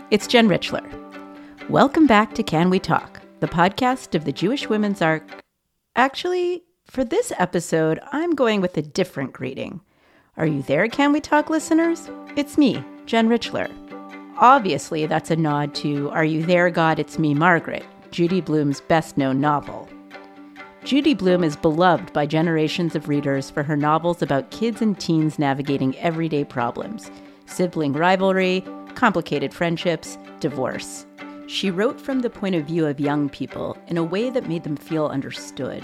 it's Jen Richler. Welcome back to Can We Talk, the podcast of the Jewish Women's Arc. Actually, for this episode, I'm going with a different greeting. Are you there, Can We Talk listeners? It's me, Jen Richler. Obviously, that's a nod to Are You There, God? It's Me, Margaret, Judy Blume's best-known novel. Judy Blume is beloved by generations of readers for her novels about kids and teens navigating everyday problems, sibling rivalry, complicated friendships, divorce. She wrote from the point of view of young people in a way that made them feel understood.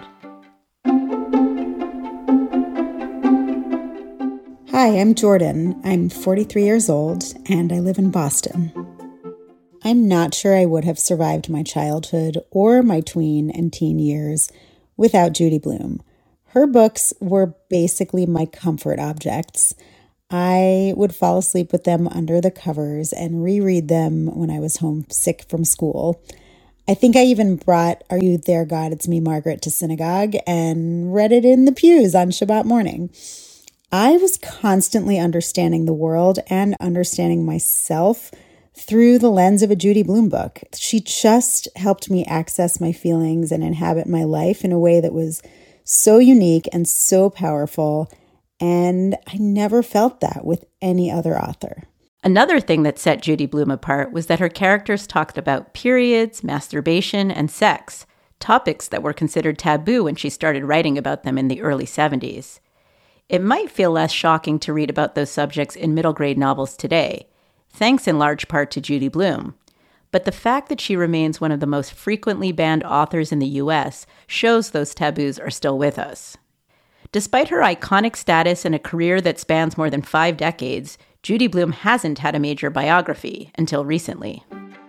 Hi, I'm Jordan. I'm 43 years old, and I live in Boston. I'm not sure I would have survived my childhood or my tween and teen years without Judy Blume. Her books were basically my comfort objects. I would fall asleep with them under the covers and reread them when I was homesick from school. I think I even brought Are You There, God? It's Me, Margaret to synagogue and read it in the pews on Shabbat morning. I was constantly understanding the world and understanding myself through the lens of a Judy Blume book. She just helped me access my feelings and inhabit my life in a way that was so unique and so powerful, and I never felt that with any other author. Another thing that set Judy Blume apart was that her characters talked about periods, masturbation, and sex, topics that were considered taboo when she started writing about them in the early 70s. It might feel less shocking to read about those subjects in middle-grade novels today, thanks in large part to Judy Blume. But the fact that she remains one of the most frequently banned authors in the U.S. shows those taboos are still with us. Despite her iconic status and a career that spans more than 5 decades, Judy Blume hasn't had a major biography until recently.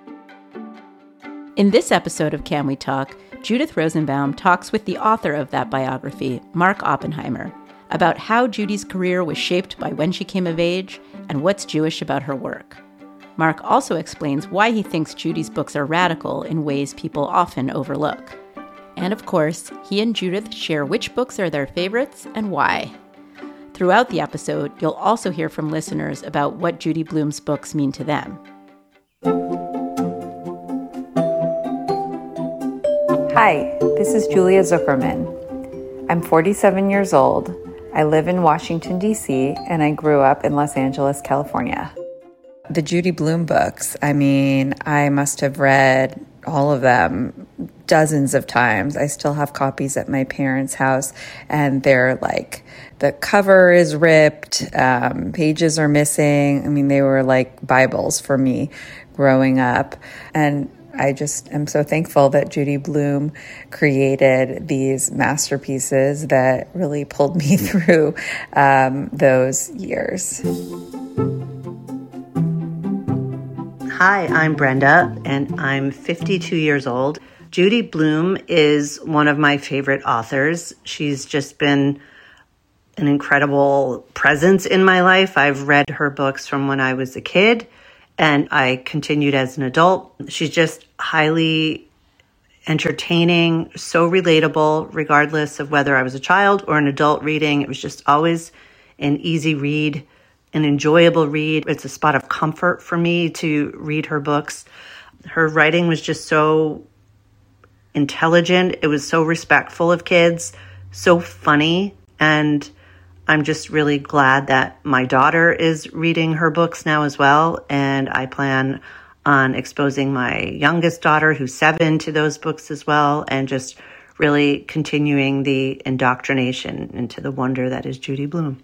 In this episode of Can We Talk, Judith Rosenbaum talks with the author of that biography, Mark Oppenheimer, about how Judy's career was shaped by when she came of age and what's Jewish about her work. Mark also explains why he thinks Judy's books are radical in ways people often overlook. And of course, he and Judith share which books are their favorites and why. Throughout the episode, you'll also hear from listeners about what Judy Blume's books mean to them. Hi, this is Julia Zuckerman. I'm 47 years old. I live in Washington, D.C., and I grew up in Los Angeles, California. The Judy Blume books, I must have read all of them dozens of times. I still have copies at my parents' house, and they're like, the cover is ripped, pages are missing. They were like Bibles for me growing up. And I just am so thankful that Judy Blume created these masterpieces that really pulled me through those years. Hi, I'm Brenda, and I'm 52 years old. Judy Blume is one of my favorite authors. She's just been an incredible presence in my life. I've read her books from when I was a kid, and I continued as an adult. She's just highly entertaining, so relatable, regardless of whether I was a child or an adult reading. It was just always an easy read, an enjoyable read. It's a spot of comfort for me to read her books. Her writing was just so intelligent. It was so respectful of kids, so funny, and I'm just really glad that my daughter is reading her books now as well, and I plan on exposing my youngest daughter, who's 7, to those books as well, and just really continuing the indoctrination into the wonder that is Judy Blume.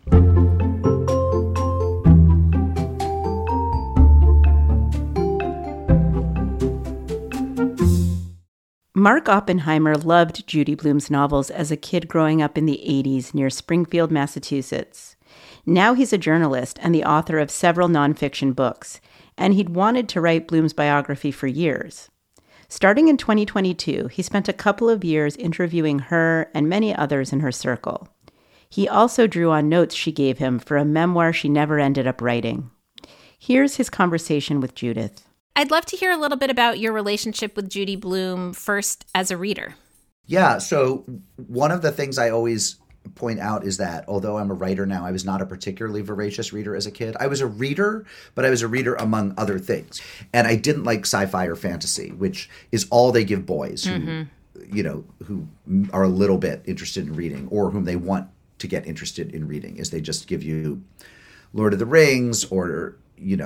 Mark Oppenheimer loved Judy Blume's novels as a kid growing up in the 80s near Springfield, Massachusetts. Now he's a journalist and the author of several nonfiction books, and he'd wanted to write Blume's biography for years. Starting in 2022, he spent a couple of years interviewing her and many others in her circle. He also drew on notes she gave him for a memoir she never ended up writing. Here's his conversation with Judith. I'd love to hear a little bit about your relationship with Judy Blume first as a reader. Yeah, so one of the things I always point out is that although I'm a writer now, I was not a particularly voracious reader as a kid. I was a reader, but I was a reader among other things. And I didn't like sci-fi or fantasy, which is all they give boys who, who are a little bit interested in reading or whom they want to get interested in reading, is they just give you Lord of the Rings or,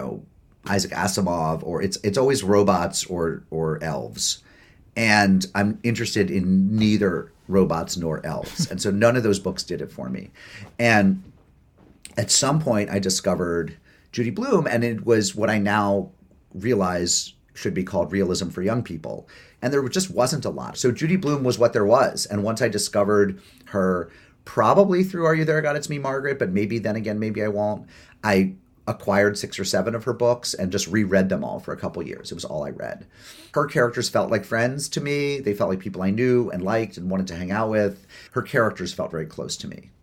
Isaac Asimov, or it's always robots or elves. And I'm interested in neither robots nor elves. And so none of those books did it for me. And at some point I discovered Judy Blume, and it was what I now realize should be called realism for young people. And there just wasn't a lot. So Judy Blume was what there was. And once I discovered her, probably through Are You There, God? It's Me, Margaret, but maybe then again, maybe I won't, I acquired 6 or 7 of her books and just reread them all for a couple years. It was all I read. Her characters felt like friends to me. They felt like people I knew and liked and wanted to hang out with. Her characters felt very close to me.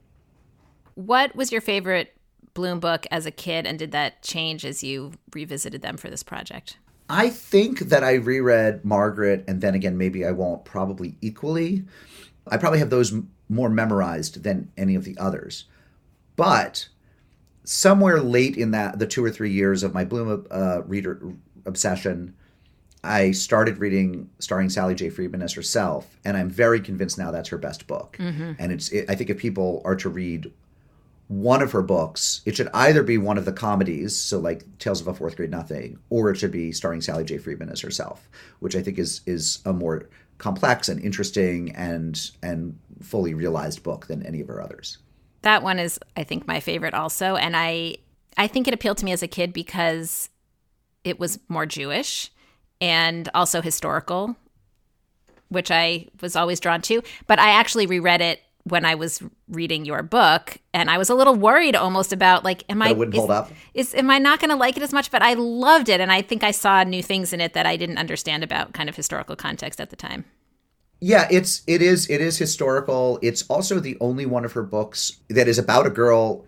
What was your favorite Blume book as a kid, and did that change as you revisited them for this project? I think that I reread Margaret and Then Again, Maybe I Won't probably equally. I probably have those more memorized than any of the others. But somewhere late in the 2 or 3 years of my Blume reader obsession, I started reading Starring Sally J. Friedman as herself, and I'm very convinced now that's her best book. Mm-hmm. And I think if people are to read one of her books, it should either be one of the comedies, so like Tales of a Fourth Grade Nothing, or it should be Starring Sally J. Friedman as herself, which I think is a more complex and interesting and fully realized book than any of her others. That one is, I think, my favorite also. And I think it appealed to me as a kid because it was more Jewish and also historical, which I was always drawn to. But I actually reread it when I was reading your book, and I was a little worried almost about, like, am I not going to like it as much? But I loved it, and I think I saw new things in it that I didn't understand about kind of historical context at the time. Yeah, it is historical. It's also the only one of her books that is about a girl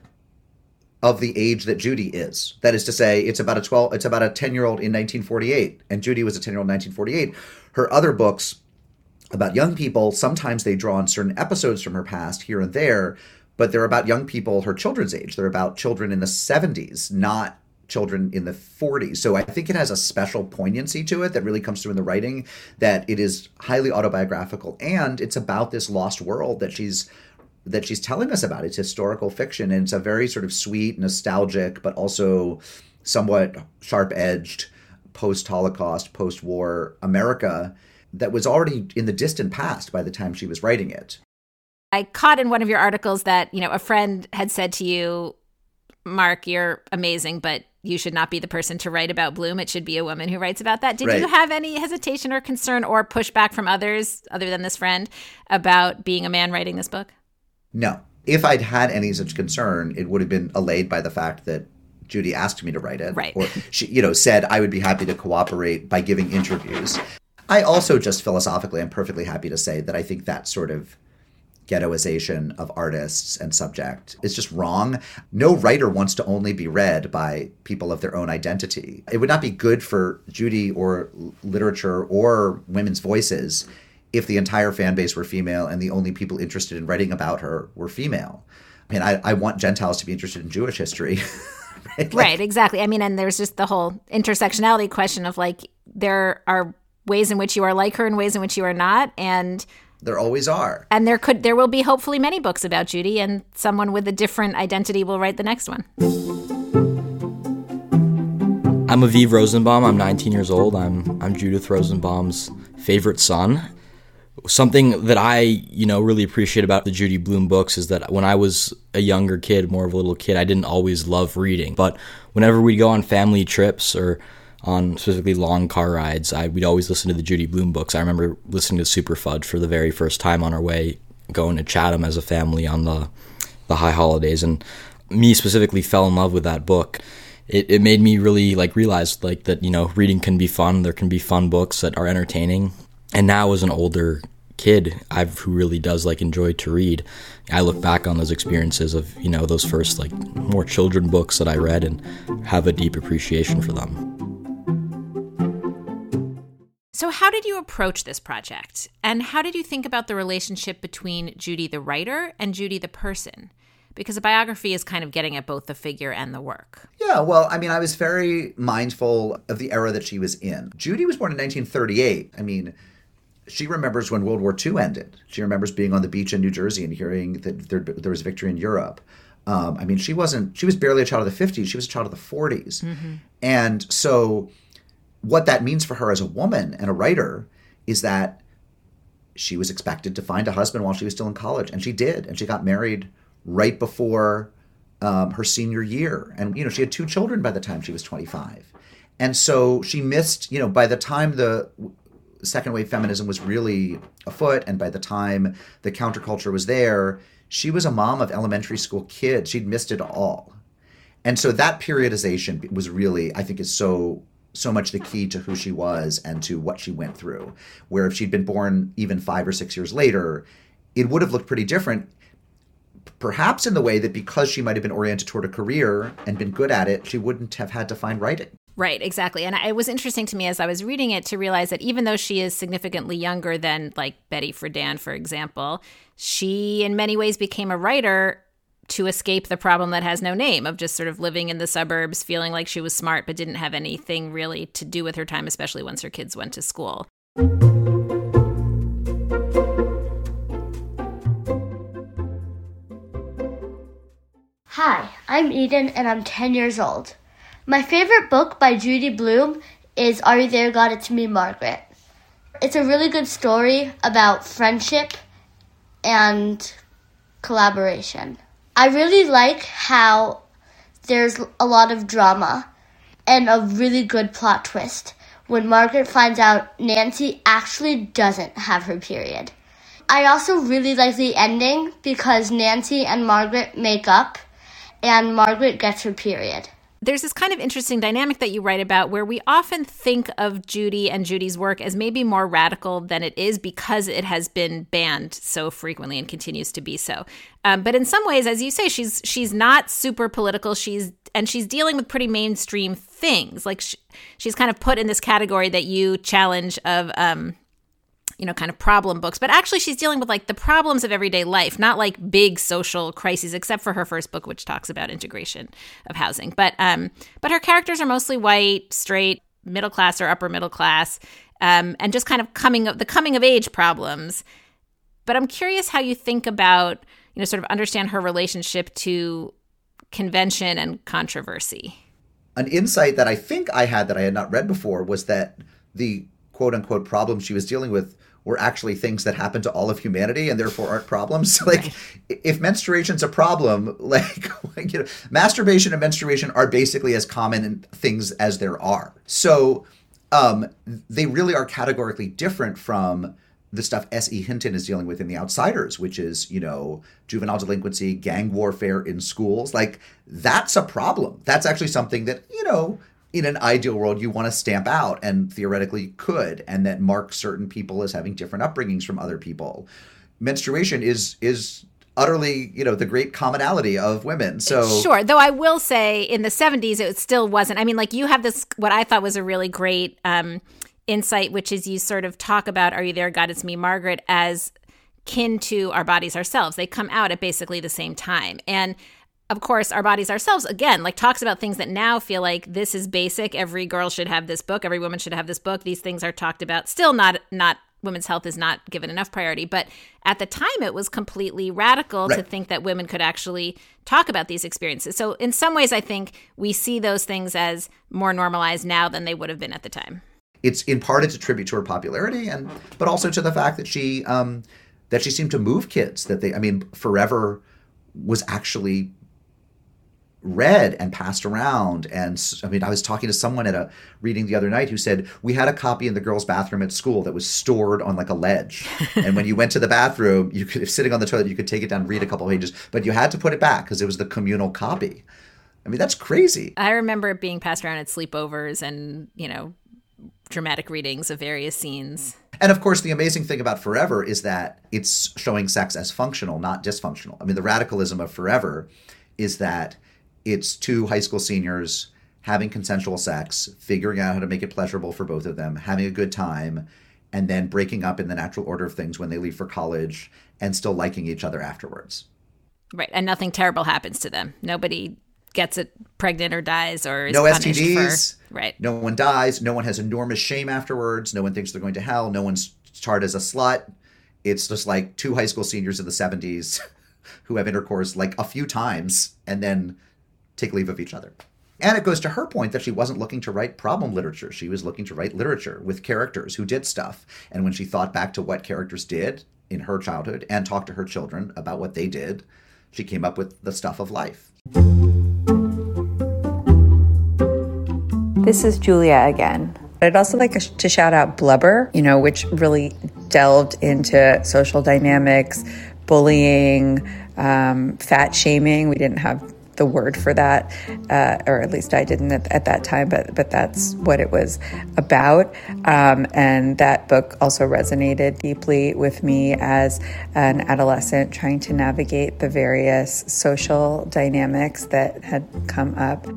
of the age that Judy is. That is to say, it's about a 10-year-old in 1948, and Judy was a 10-year-old in 1948. Her other books about young people, sometimes they draw on certain episodes from her past here and there, but they're about young people her children's age. They're about children in the 70s, not children in the 40s. So I think it has a special poignancy to it that really comes through in the writing, that it is highly autobiographical, and it's about this lost world that she's telling us about. It's historical fiction, and it's a very sort of sweet, nostalgic, but also somewhat sharp-edged post-Holocaust, post-war America that was already in the distant past by the time she was writing it. I caught in one of your articles that, a friend had said to you, Mark, you're amazing, but you should not be the person to write about Blume. It should be a woman who writes about that. Did you have any hesitation or concern or pushback from others, other than this friend, about being a man writing this book? No. If I'd had any such concern, it would have been allayed by the fact that Judy asked me to write it. Right. Or she, said I would be happy to cooperate by giving interviews. I also just philosophically, I'm perfectly happy to say that I think that sort of ghettoization of artists and subject is just wrong. No writer wants to only be read by people of their own identity. It would not be good for Judy or literature or women's voices if the entire fan base were female and the only people interested in writing about her were female. I mean, I want Gentiles to be interested in Jewish history. Right, exactly. I mean, and there's just the whole intersectionality question of, like, there are ways in which you are like her and ways in which you are not, and there always are. And there will be hopefully many books about Judy, and someone with a different identity will write the next one. I'm Aviv Rosenbaum. I'm 19 years old. I'm Judith Rosenbaum's favorite son. Something that I, really appreciate about the Judy Blume books is that when I was a younger kid, more of a little kid, I didn't always love reading. But whenever we'd go on family trips or on specifically long car rides, we'd always listen to the Judy Blume books. I remember listening to Super Fudge for the very first time on our way going to Chatham as a family on the high holidays, and me specifically fell in love with that book. It made me really realize that reading can be fun. There can be fun books that are entertaining. And now as an older kid, who really does enjoy to read, I look back on those experiences of those first more children books that I read and have a deep appreciation for them. So how did you approach this project? And how did you think about the relationship between Judy the writer and Judy the person? Because a biography is kind of getting at both the figure and the work. Yeah, well, I mean, I was very mindful of the era that she was in. Judy was born in 1938. I mean, she remembers when World War II ended. She remembers being on the beach in New Jersey and hearing that there was victory in Europe. I mean, she was barely a child of the 50s. She was a child of the 40s. Mm-hmm. And so what that means for her as a woman and a writer is that she was expected to find a husband while she was still in college. And she did. And she got married right before her senior year. And, she had 2 children by the time she was 25. And so she missed, by the time the second wave feminism was really afoot and by the time the counterculture was there, she was a mom of elementary school kids. She'd missed it all. And so that periodization was really, I think, is so much the key to who she was and to what she went through. Where if she'd been born even 5 or 6 years later, it would have looked pretty different. Perhaps in the way that because she might have been oriented toward a career and been good at it, she wouldn't have had to find writing. Right, exactly. And it was interesting to me as I was reading it to realize that even though she is significantly younger than like Betty Friedan, for example, she in many ways became a writer to escape the problem that has no name of just sort of living in the suburbs, feeling like she was smart but didn't have anything really to do with her time, especially once her kids went to school. Hi, I'm Eden and I'm 10 years old. My favorite book by Judy Blume is Are You There, God? It's Me, Margaret. It's a really good story about friendship and collaboration. I really like how there's a lot of drama and a really good plot twist when Margaret finds out Nancy actually doesn't have her period. I also really like the ending because Nancy and Margaret make up and Margaret gets her period. There's this kind of interesting dynamic that you write about where we often think of Judy and Judy's work as maybe more radical than it is because it has been banned so frequently and continues to be so. But in some ways, as you say, she's not super political. She's dealing with pretty mainstream things. Like she's kind of put in this category that you challenge of kind of problem books, but actually she's dealing with like the problems of everyday life, not like big social crises, except for her first book, which talks about integration of housing. But her characters are mostly white, straight, middle class or upper middle class, and just kind of coming of age problems. But I'm curious how you think about, sort of understand her relationship to convention and controversy. An insight that I think I had that I had not read before was that the quote unquote problems she was dealing with were actually things that happen to all of humanity and therefore aren't problems. Like if menstruation's a problem, masturbation and menstruation are basically as common things as there are. So they really are categorically different from the stuff S.E. Hinton is dealing with in The Outsiders, which is, juvenile delinquency, gang warfare in schools. Like that's a problem. That's actually something that, in an ideal world, you want to stamp out and theoretically could, and that mark certain people as having different upbringings from other people. Menstruation is utterly, the great commonality of women. So sure, though I will say in the 70s, it still wasn't. I mean, like you have this, what I thought was a really great insight, which is you sort of talk about Are You There, God? It's Me, Margaret, as kin to Our Bodies, Ourselves. They come out at basically the same time. And of course, Our Bodies, Ourselves, again, like talks about things that now feel like this is basic. Every girl should have this book. Every woman should have this book. These things are talked about. Still not women's health is not given enough priority. But at the time, it was completely radical to think that women could actually talk about these experiences. So in some ways, I think we see those things as more normalized now than they would have been at the time. It's in part, it's a tribute to her popularity, but also to the fact that she seemed to move kids. Forever was actually read and passed around. And I was talking to someone at a reading the other night who said, we had a copy in the girls' bathroom at school that was stored on like a ledge. And when you went to the bathroom, you could, if sitting on the toilet, you could take it down and read a couple of pages, but you had to put it back because it was the communal copy. I mean, that's crazy. I remember it being passed around at sleepovers and, dramatic readings of various scenes. And of course, the amazing thing about Forever is that it's showing sex as functional, not dysfunctional. I mean, the radicalism of Forever is that it's 2 high school seniors having consensual sex, figuring out how to make it pleasurable for both of them, having a good time, and then breaking up in the natural order of things when they leave for college and still liking each other afterwards. Right. And nothing terrible happens to them. Nobody gets it pregnant or dies or is no punished STDs. Right. No one dies. No one has enormous shame afterwards. No one thinks they're going to hell. No one's charred as a slut. It's just like two high school seniors in the 70s who have intercourse like a few times and then take leave of each other. And it goes to her point that she wasn't looking to write problem literature. She was looking to write literature with characters who did stuff. And when she thought back to what characters did in her childhood and talked to her children about what they did, she came up with the stuff of life. This is Julia again. I'd also like to shout out Blubber, which really delved into social dynamics, bullying, fat shaming. We didn't have the word for that, or at least I didn't at that time, but that's what it was about. And that book also resonated deeply with me as an adolescent trying to navigate the various social dynamics that had come up.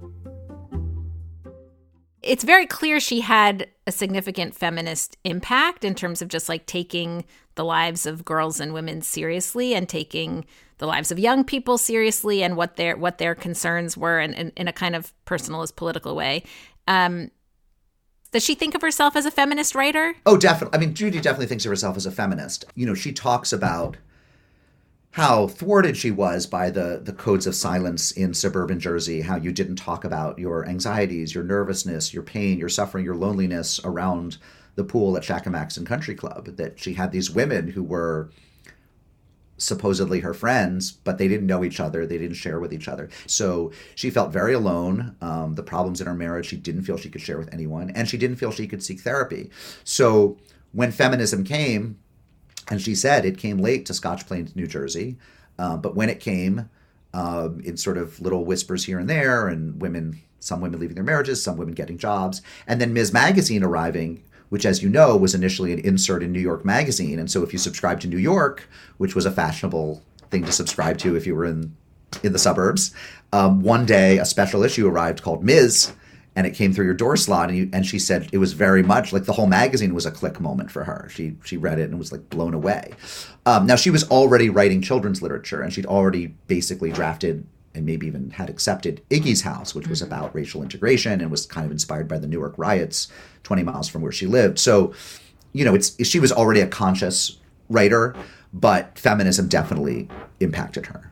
It's very clear she had a significant feminist impact in terms of just like taking the lives of girls and women seriously and taking the lives of young people seriously and what their concerns were and in a kind of personalist political way. Does she think of herself as a feminist writer? Oh, definitely. I mean, Judy definitely thinks of herself as a feminist. She talks about how thwarted she was by the codes of silence in suburban Jersey, how you didn't talk about your anxieties, your nervousness, your pain, your suffering, your loneliness around the pool at Shakamaxon Country Club, that she had these women who were supposedly her friends, but they didn't know each other. They didn't share with each other. So she felt very alone. The problems in her marriage, she didn't feel she could share with anyone, and she didn't feel she could seek therapy. So when feminism came, and she said it came late to Scotch Plains, New Jersey, but when it came, in sort of little whispers here and there, and some women leaving their marriages, some women getting jobs, and then Ms. Magazine arriving, which, as you know, was initially an insert in New York Magazine. And so if you subscribed to New York, which was a fashionable thing to subscribe to if you were in the suburbs, one day a special issue arrived called Ms., and it came through your door slot, and she said it was very much like the whole magazine was a click moment for her. She read it and was like blown away. Now, she was already writing children's literature, and she'd already basically drafted and maybe even had accepted Iggy's House, which was about racial integration and was kind of inspired by the Newark riots 20 miles from where she lived. So, she was already a conscious writer, but feminism definitely impacted her.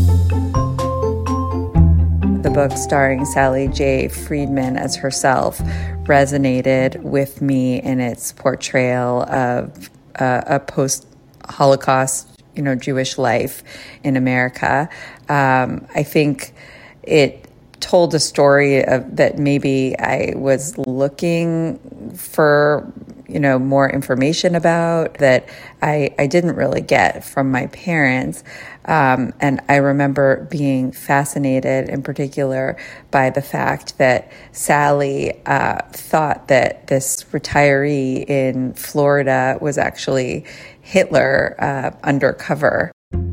The book starring Sally J. Friedman as herself resonated with me in its portrayal of a post-Holocaust, Jewish life in America. I think it told a story that maybe I was looking for, more information about, that I didn't really get from my parents. And I remember being fascinated in particular by the fact that Sally thought that this retiree in Florida was actually Hitler undercover.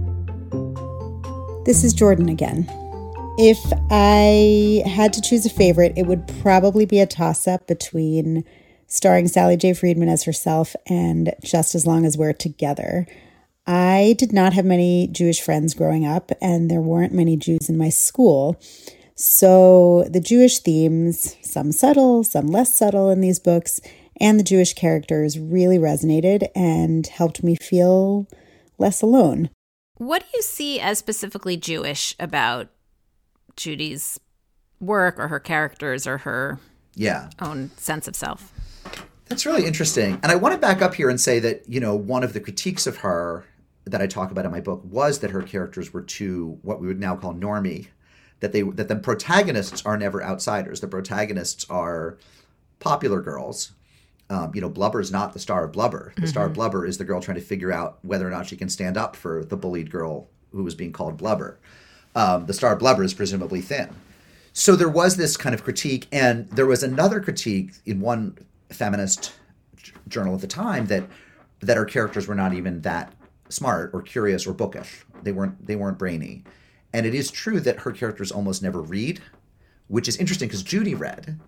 This is Jordan again. If I had to choose a favorite, it would probably be a toss-up between starring Sally J. Friedman as herself and Just as Long as We're Together. I did not have many Jewish friends growing up, and there weren't many Jews in my school. So the Jewish themes, some subtle, some less subtle in these books, and the Jewish characters really resonated and helped me feel less alone. What do you see as specifically Jewish about Judy's work or her characters or her own sense of self? That's really interesting. And I want to back up here and say that, one of the critiques of her that I talk about in my book was that her characters were too, what we would now call normie, that the protagonists are never outsiders. The protagonists are popular girls. Blubber is not the star of Blubber. The star of Blubber is the girl trying to figure out whether or not she can stand up for the bullied girl who was being called Blubber. The star of Blubber is presumably thin. So there was this kind of critique, and there was another critique in one feminist journal at the time that her characters were not even that smart or curious or bookish. They weren't brainy. And it is true that her characters almost never read which is interesting because Judy read.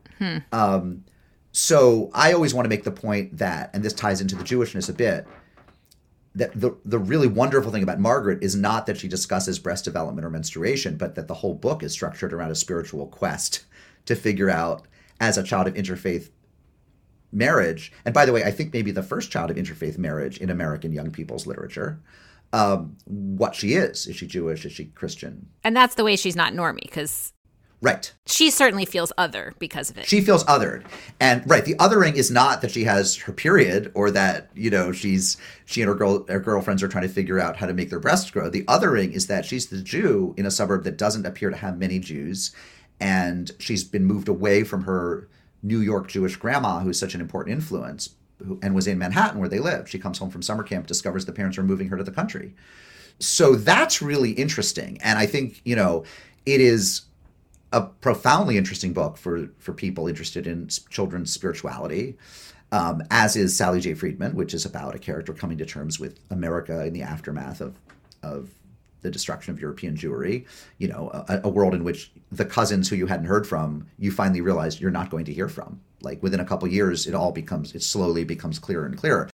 So I always want to make the point that, and this ties into the Jewishness a bit, that the really wonderful thing about Margaret is not that she discusses breast development or menstruation, but that the whole book is structured around a spiritual quest to figure out, as a child of interfaith marriage, and by the way, I think maybe the first child of interfaith marriage in American young people's literature, what she is. Is she Jewish? Is she Christian? And that's the way she's not normie, because right. She certainly feels other because of it. She feels othered. And right, the othering is not that she has her period or that, you know, she and her girlfriends are trying to figure out how to make their breasts grow. The othering is that she's the Jew in a suburb that doesn't appear to have many Jews. And she's been moved away from her New York Jewish grandma, who's such an important influence, and was in Manhattan where they lived. She comes home from summer camp, discovers the parents are moving her to the country. So that's really interesting. And I think, you know, it is a profoundly interesting book for people interested in children's spirituality, as is Sally J. Friedman, which is about a character coming to terms with America in the aftermath of the destruction of European Jewry, you know, a world in which the cousins who you hadn't heard from, you finally realized you're not going to hear from. Like within a couple of years, it slowly becomes clearer and clearer.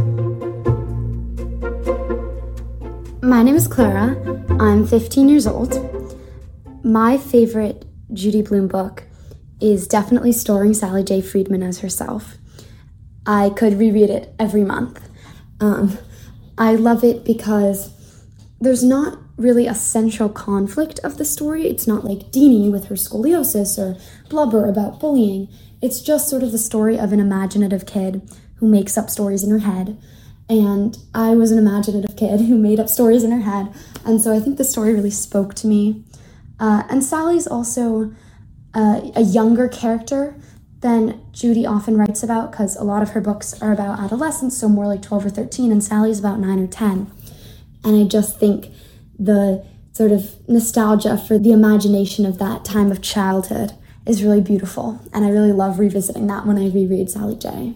My name is Clara. I'm 15 years old. My favorite Judy Blume book is definitely starring Sally J. Friedman as herself. I could reread it every month. I love it because there's not really a central conflict of the story. It's not like Deanie with her scoliosis or Blubber about bullying. It's just sort of the story of an imaginative kid who makes up stories in her head. And I was an imaginative kid who made up stories in her head. And so I think the story really spoke to me. And Sally's also a younger character than Judy often writes about, because a lot of her books are about adolescence, so more like 12 or 13, and Sally's about 9 or 10. And I just think the sort of nostalgia for the imagination of that time of childhood is really beautiful. And I really love revisiting that when I reread Sally J.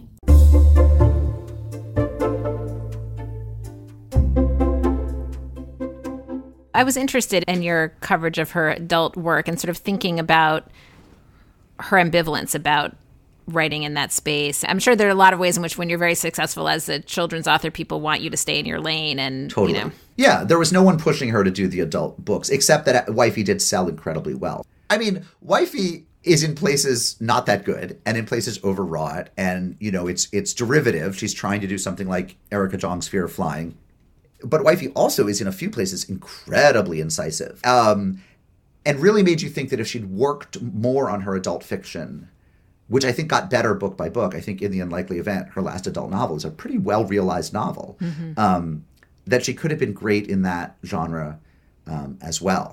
I was interested in your coverage of her adult work and sort of thinking about her ambivalence about writing in that space. I'm sure there are a lot of ways in which when you're very successful as a children's author, people want you to stay in your lane and, totally. You know. Yeah, there was no one pushing her to do the adult books, except that Wifey did sell incredibly well. I mean, Wifey is in places not that good and in places overwrought, and, you know, it's derivative. She's trying to do something like Erica Jong's Fear of Flying. But Wifey also is in a few places incredibly incisive, and really made you think that if she'd worked more on her adult fiction, which I think got better book by book. I think In the Unlikely Event, her last adult novel, is a pretty well-realized novel, that she could have been great in that genre as well.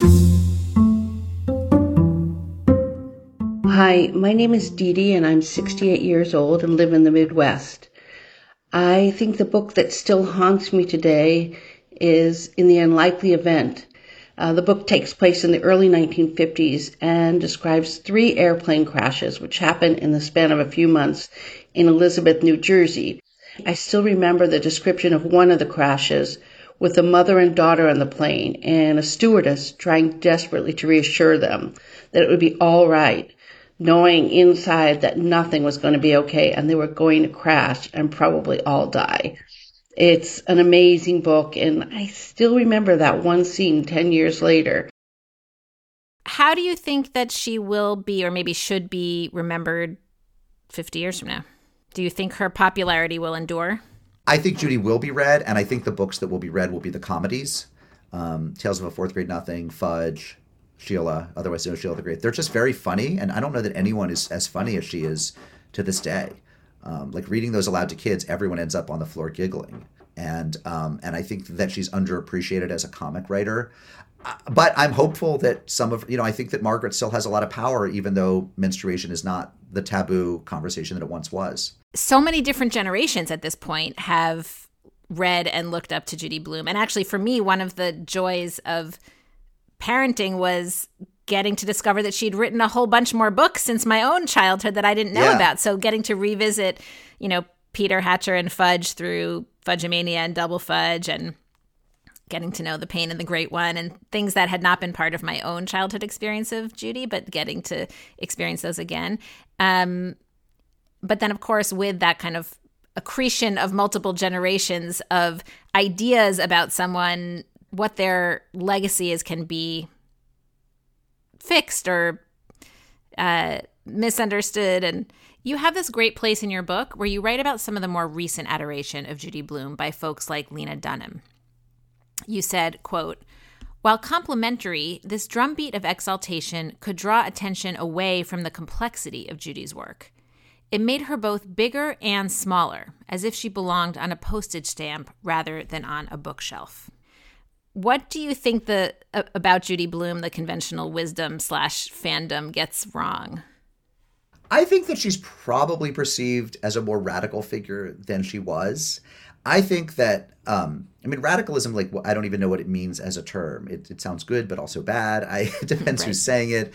Hi, my name is Dee Dee, and I'm 68 years old and live in the Midwest. I think the book that still haunts me today is In the Unlikely Event. The book takes place in the early 1950s and describes 3 airplane crashes which happened in the span of a few months in Elizabeth, New Jersey. I still remember the description of one of the crashes with a mother and daughter on the plane and a stewardess trying desperately to reassure them that it would be all right, knowing inside that nothing was going to be okay and they were going to crash and probably all die. It's an amazing book, and I still remember that one scene 10 years later. How do you think that she will be, or maybe should be, remembered 50 years from now? Do you think her popularity will endure? I think Judy will be read, and I think the books that will be read will be the comedies. Tales of a Fourth Grade Nothing, Fudge, Sheila, otherwise known as Sheila the Great. They're just very funny, and I don't know that anyone is as funny as she is to this day. Like reading those aloud to kids, everyone ends up on the floor giggling. And I think that she's underappreciated as a comic writer. But I'm hopeful that I think that Margaret still has a lot of power, even though menstruation is not the taboo conversation that it once was. So many different generations at this point have read and looked up to Judy Blume. And actually, for me, one of the joys of parenting was getting to discover that she'd written a whole bunch more books since my own childhood that I didn't know about. So getting to revisit, you know, Peter Hatcher and Fudge through Fudge-mania and Double Fudge, and getting to know the Pain and the Great One and things that had not been part of my own childhood experience of Judy, but getting to experience those again. But then, of course, with that kind of accretion of multiple generations of ideas about someone, what their legacy is can be fixed or misunderstood. And you have this great place in your book where you write about some of the more recent adoration of Judy Blume by folks like Lena Dunham. You said, quote, "While complimentary, this drumbeat of exaltation could draw attention away from the complexity of Judy's work. It made her both bigger and smaller, as if she belonged on a postage stamp rather than on a bookshelf." What do you think about Judy Blume, the conventional wisdom / fandom gets wrong? I think that she's probably perceived as a more radical figure than she was. I think that, radicalism, like, I don't even know what it means as a term. It sounds good, but also bad. It depends who's saying it.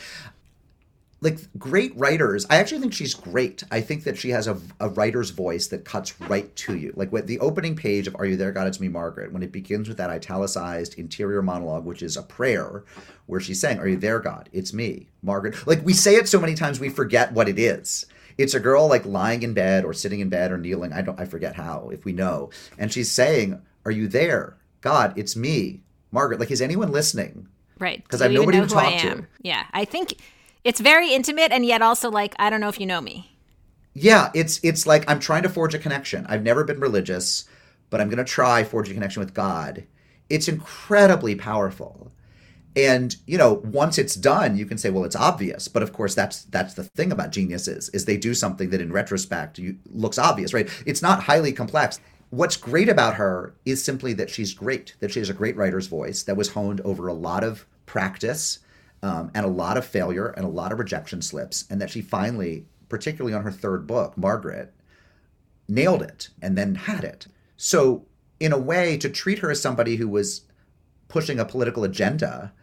Like, great writers, I actually think she's great. I think that she has a writer's voice that cuts right to you. Like, with the opening page of Are You There, God? It's Me, Margaret, when it begins with that italicized interior monologue, which is a prayer, where she's saying, "Are you there, God? It's me, Margaret." Like, we say it so many times we forget what it is. It's a girl, like, lying in bed or sitting in bed or kneeling. I forget how, if we know. And she's saying, "Are you there? God, it's me, Margaret." Like, is anyone listening? Right. Because I have nobody to talk to. Yeah, I think it's very intimate and yet also like, I don't know if you know me. Yeah, it's like I'm trying to forge a connection. I've never been religious, but I'm going to try forging a connection with God. It's incredibly powerful. And, once it's done, you can say, well, it's obvious. But of course, that's the thing about geniuses, is they do something that in retrospect looks obvious, right? It's not highly complex. What's great about her is simply that she's great, that she has a great writer's voice that was honed over a lot of practice, and a lot of failure and a lot of rejection slips, and that she finally, particularly on her third book, Margaret, nailed it and then had it. So in a way, to treat her as somebody who was pushing a political agenda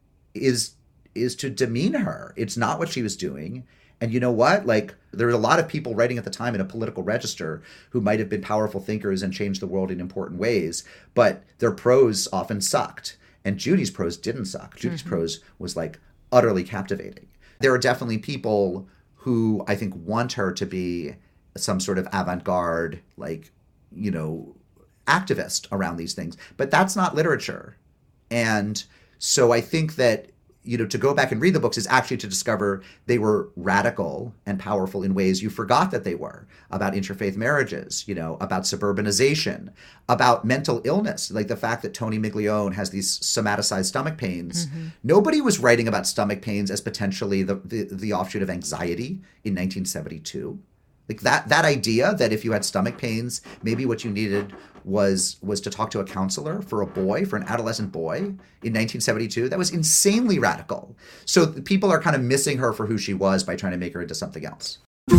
is to demean her. It's not what she was doing. And you know what? Like, there were a lot of people writing at the time in a political register who might have been powerful thinkers and changed the world in important ways, but their prose often sucked. And Judy's prose didn't suck. Judy's prose was, like, utterly captivating. There are definitely people who I think want her to be some sort of avant-garde, like, activist around these things. But that's not literature. And so I think that, to go back and read the books is actually to discover they were radical and powerful in ways you forgot that they were, about interfaith marriages, about suburbanization, about mental illness, like the fact that Tony Miglione has these somaticized stomach pains. Mm-hmm. Nobody was writing about stomach pains as potentially the offshoot of anxiety in 1972. Like that idea that if you had stomach pains, maybe what you needed was to talk to a counselor for an adolescent boy in 1972. That was insanely radical. So people are kind of missing her for who she was by trying to make her into something else.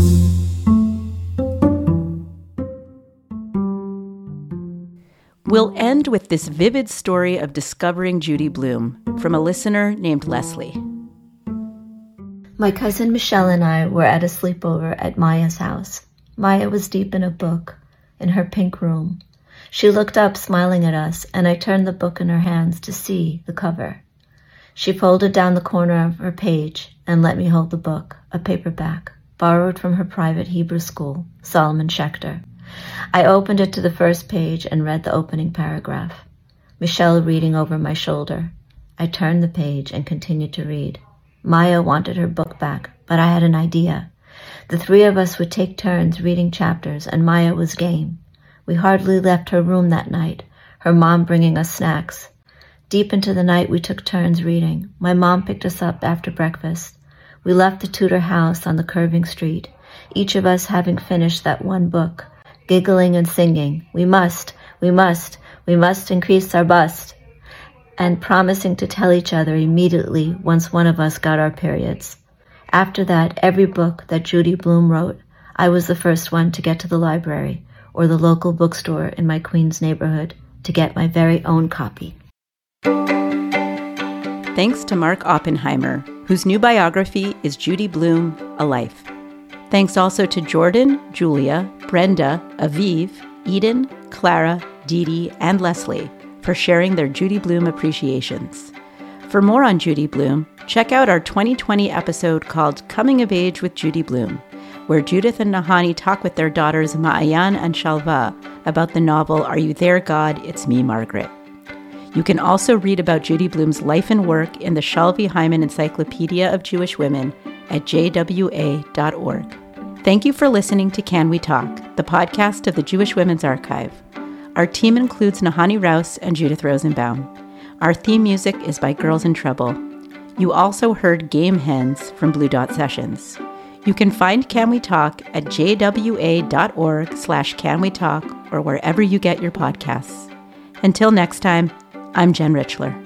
We'll end with this vivid story of discovering Judy Blume from a listener named Leslie. My cousin Michelle and I were at a sleepover at Maya's house. Maya was deep in a book in her pink room. She looked up, smiling at us, and I turned the book in her hands to see the cover. She folded down the corner of her page and let me hold the book, a paperback, borrowed from her private Hebrew school, Solomon Schechter. I opened it to the first page and read the opening paragraph. Michelle reading over my shoulder. I turned the page and continued to read. Maya wanted her book back, but I had an idea. The three of us would take turns reading chapters, and Maya was game. We hardly left her room that night, her mom bringing us snacks. Deep into the night, we took turns reading. My mom picked us up after breakfast. We left the Tudor house on the curving street, each of us having finished that one book, giggling and singing, we must increase our bust, and promising to tell each other immediately once one of us got our periods. After that, every book that Judy Blume wrote, I was the first one to get to the library or the local bookstore in my Queens neighborhood to get my very own copy. Thanks to Mark Oppenheimer, whose new biography is Judy Blume, A Life. Thanks also to Jordan, Julia, Brenda, Aviv, Eden, Clara, Dee Dee, and Leslie for sharing their Judy Blume appreciations. For more on Judy Blume, check out our 2020 episode called Coming of Age with Judy Blume, where Judith and Nahani talk with their daughters Maayan and Shalva about the novel Are You There, God? It's Me, Margaret. You can also read about Judy Blume's life and work in the Shalvi Hyman Encyclopedia of Jewish Women at jwa.org. Thank you for listening to Can We Talk, the podcast of the Jewish Women's Archive. Our team includes Nahani Rouse and Judith Rosenbaum. Our theme music is by Girls in Trouble. You also heard Game Hens from Blue Dot Sessions. You can find Can We Talk at jwa.org/canwetalk or wherever you get your podcasts. Until next time, I'm Jen Richler.